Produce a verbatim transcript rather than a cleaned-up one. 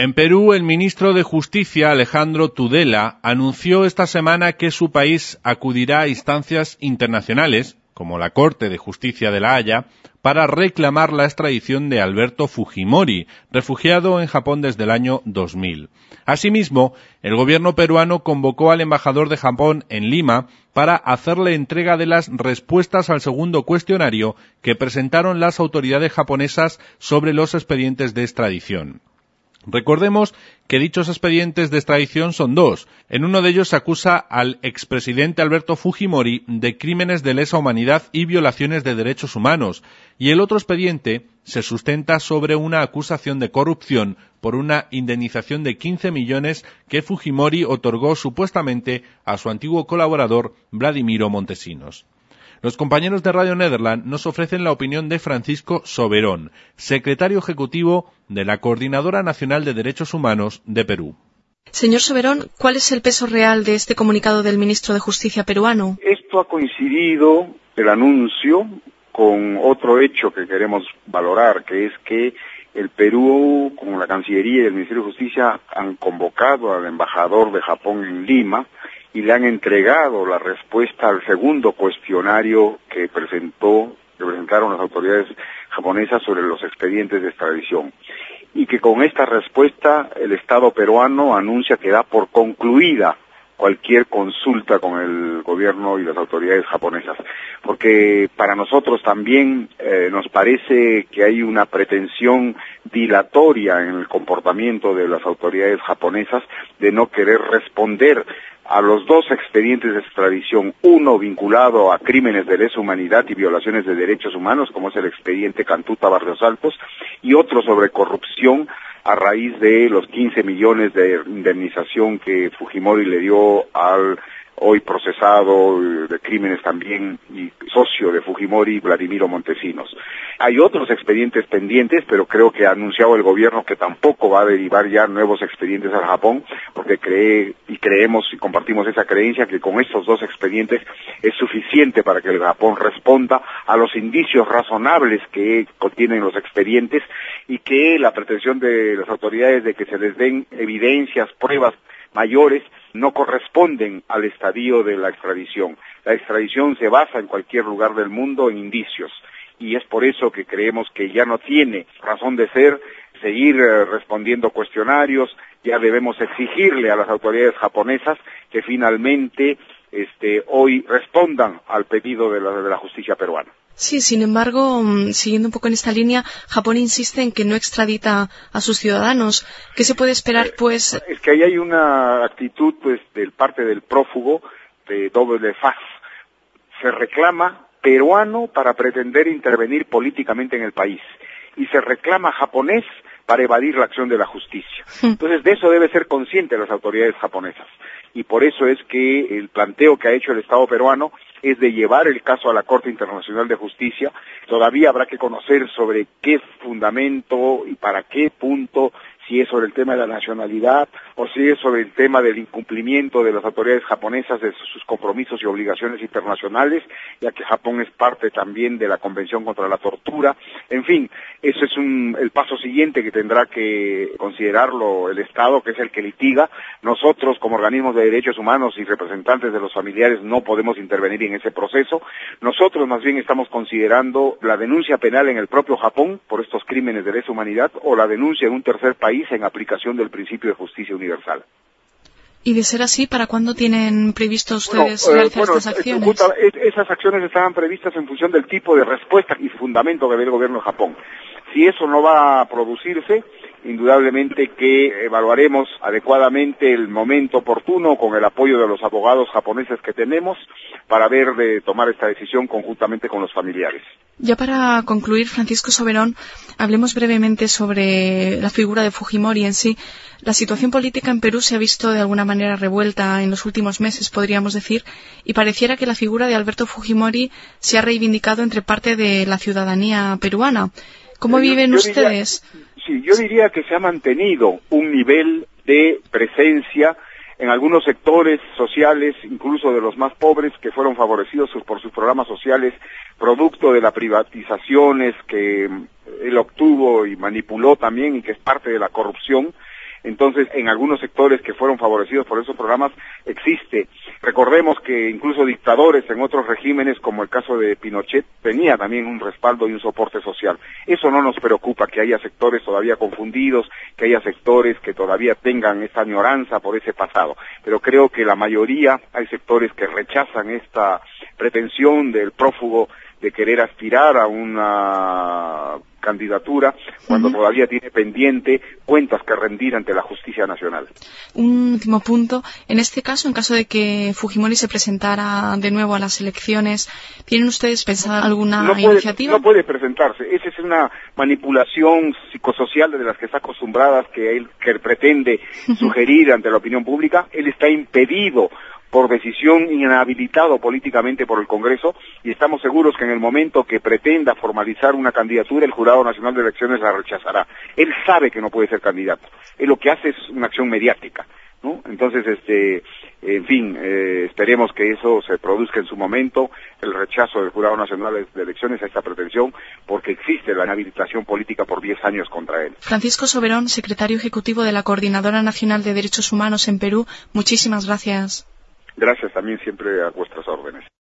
En Perú, el ministro de Justicia, Alejandro Tudela, anunció esta semana que su país acudirá a instancias internacionales, como la Corte de Justicia de La Haya, para reclamar la extradición de Alberto Fujimori, refugiado en Japón desde el año dos mil. Asimismo, el gobierno peruano convocó al embajador de Japón en Lima para hacerle entrega de las respuestas al segundo cuestionario que presentaron las autoridades japonesas sobre los expedientes de extradición. Recordemos que dichos expedientes de extradición son dos. En uno de ellos se acusa al expresidente Alberto Fujimori de crímenes de lesa humanidad y violaciones de derechos humanos, y el otro expediente se sustenta sobre una acusación de corrupción por una indemnización de quince millones que Fujimori otorgó supuestamente a su antiguo colaborador Vladimiro Montesinos. Los compañeros de Radio Nederland nos ofrecen la opinión de Francisco Soberón, secretario ejecutivo de la Coordinadora Nacional de Derechos Humanos de Perú. Señor Soberón, ¿cuál es el peso real de este comunicado del ministro de Justicia peruano? Esto ha coincidido, el anuncio, con otro hecho que queremos valorar, que es que el Perú, con la Cancillería y el Ministerio de Justicia, han convocado al embajador de Japón en Lima y le han entregado la respuesta al segundo cuestionario que presentó, que presentaron las autoridades japonesas sobre los expedientes de extradición. Y que con esta respuesta el Estado peruano anuncia que da por concluida cualquier consulta con el gobierno y las autoridades japonesas. Porque para nosotros también eh, nos parece que hay una pretensión dilatoria en el comportamiento de las autoridades japonesas de no querer responder a los dos expedientes de extradición, uno vinculado a crímenes de lesa humanidad y violaciones de derechos humanos, como es el expediente Cantuta Barrios Altos, y otro sobre corrupción a raíz de los quince millones de indemnización que Fujimori le dio al hoy procesado de crímenes también y socio de Fujimori, Vladimiro Montesinos. Hay otros expedientes pendientes, pero creo que ha anunciado el gobierno que tampoco va a derivar ya nuevos expedientes al Japón, porque cree y creemos y compartimos esa creencia que con estos dos expedientes es suficiente para que el Japón responda a los indicios razonables que contienen los expedientes y que la pretensión de las autoridades de que se les den evidencias, pruebas mayores, no corresponden al estadio de la extradición. La extradición se basa en cualquier lugar del mundo en indicios, y es por eso que creemos que ya no tiene razón de ser seguir eh, respondiendo cuestionarios. Ya debemos exigirle a las autoridades japonesas que finalmente este, hoy respondan al pedido de la, de la justicia peruana. Sí, sin embargo, siguiendo un poco en esta línea, Japón insiste en que no extradita a sus ciudadanos. ¿Qué se puede esperar, pues? Es que ahí hay una actitud, pues, del parte del prófugo de doble faz. Se reclama peruano para pretender intervenir políticamente en el país y se reclama japonés para evadir la acción de la justicia. Entonces, de eso debe ser consciente las autoridades japonesas. Y por eso es que el planteo que ha hecho el Estado peruano es de llevar el caso a la Corte Internacional de Justicia. Todavía habrá que conocer sobre qué fundamento y para qué punto, si es sobre el tema de la nacionalidad o si es sobre el tema del incumplimiento de las autoridades japonesas de sus compromisos y obligaciones internacionales, ya que Japón es parte también de la Convención contra la Tortura. En fin, eso es un, el paso siguiente que tendrá que considerarlo el Estado, que es el que litiga. Nosotros, como organismos de derechos humanos y representantes de los familiares, no podemos intervenir en ese proceso. Nosotros más bien estamos considerando la denuncia penal en el propio Japón por estos crímenes de lesa humanidad o la denuncia en un tercer país en aplicación del principio de justicia universal. Y de ser así, ¿para cuándo tienen previsto ustedes bueno, eh, realizar bueno, estas acciones? Justa, esas acciones estaban previstas en función del tipo de respuesta y fundamento que ve el gobierno de Japón. Si eso no va a producirse, indudablemente que evaluaremos adecuadamente el momento oportuno con el apoyo de los abogados japoneses que tenemos para ver de tomar esta decisión conjuntamente con los familiares. Ya para concluir, Francisco Soberón, hablemos brevemente sobre la figura de Fujimori en sí. La situación política en Perú se ha visto de alguna manera revuelta en los últimos meses, podríamos decir, y pareciera que la figura de Alberto Fujimori se ha reivindicado entre parte de la ciudadanía peruana. ¿Cómo yo, viven yo ustedes? Diría, sí, yo diría que se ha mantenido un nivel de presencia en algunos sectores sociales, incluso de los más pobres, que fueron favorecidos por sus programas sociales, producto de las privatizaciones que él obtuvo y manipuló también, y que es parte de la corrupción. entonces en algunos sectores que fueron favorecidos por esos programas existe. Recordemos que incluso dictadores en otros regímenes, como el caso de Pinochet, tenía también un respaldo y un soporte social. Eso no nos preocupa, que haya sectores todavía confundidos, que haya sectores que todavía tengan esa añoranza por ese pasado, pero creo que la mayoría, hay sectores que rechazan esta pretensión del prófugo de querer aspirar a una candidatura cuando uh-huh. todavía tiene pendiente cuentas que rendir ante la justicia nacional. Un último punto. En este caso, en caso de que Fujimori se presentara de nuevo a las elecciones, ¿tienen ustedes pensado alguna no puede, iniciativa? No puede presentarse. Esa es una manipulación psicosocial de las que está acostumbrada, que él que él pretende uh-huh. sugerir ante la opinión pública. Él está impedido por decisión, inhabilitado políticamente por el Congreso, y estamos seguros que en el momento que pretenda formalizar una candidatura, el Jurado Nacional de Elecciones la rechazará. Él sabe que no puede ser candidato. Él lo que hace es una acción mediática, ¿no? Entonces, este, en fin, eh, esperemos que eso se produzca en su momento, el rechazo del Jurado Nacional de Elecciones a esta pretensión, porque existe la inhabilitación política por diez años contra él. Francisco Soberón, secretario ejecutivo de la Coordinadora Nacional de Derechos Humanos en Perú, muchísimas gracias. Gracias también, siempre a vuestras órdenes.